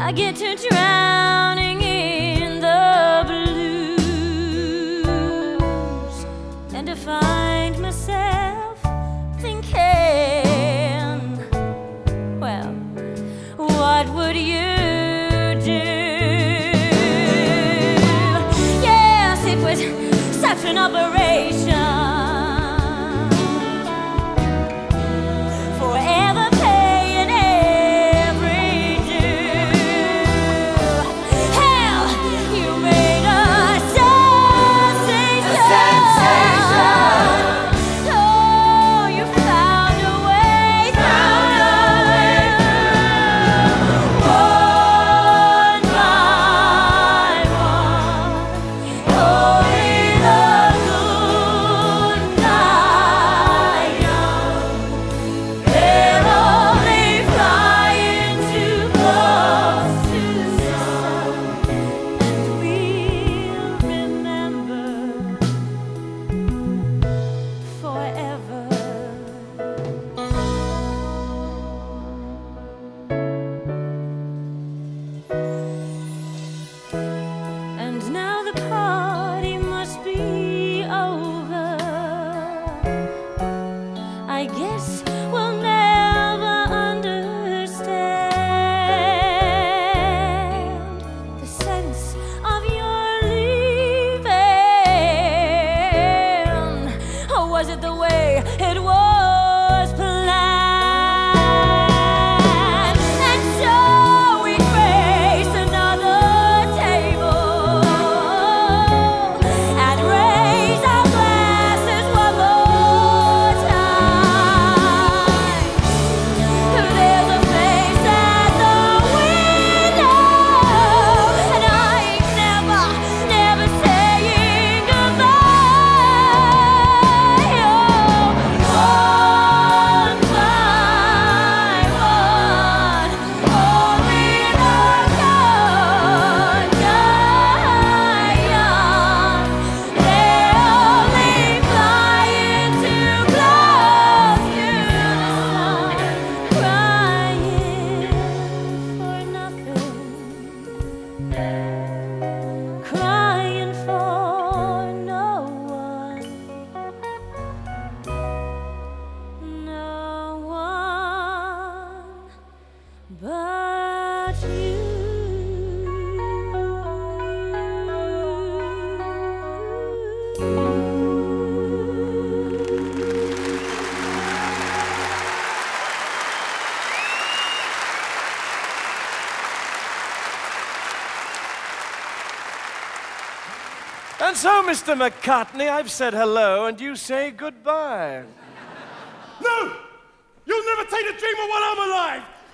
I get to drowning in the blues, and I find myself thinking, well, what would you do? Yes, it was such an operation, forever paying every due. Hell, you made a sensation. Oh, you found a way through. One by one, only the good die young. They're only flying too close to the sun, and we'll remember forever. And now the party must be over. I guess we'll never understand the sense of your leaving. Or was it the way it was planned? And so we face another table and raise our glasses one more time. There's a face at the window, and I'm never saying goodbye. Oh, one by one, only the good die young. They're only flying too close to the sun, crying for nothing, crying for no one, no one but you. And so, Mr. McCartney, I've said hello, and you say goodbye. No! You'll never take the dreamer while I'm alive!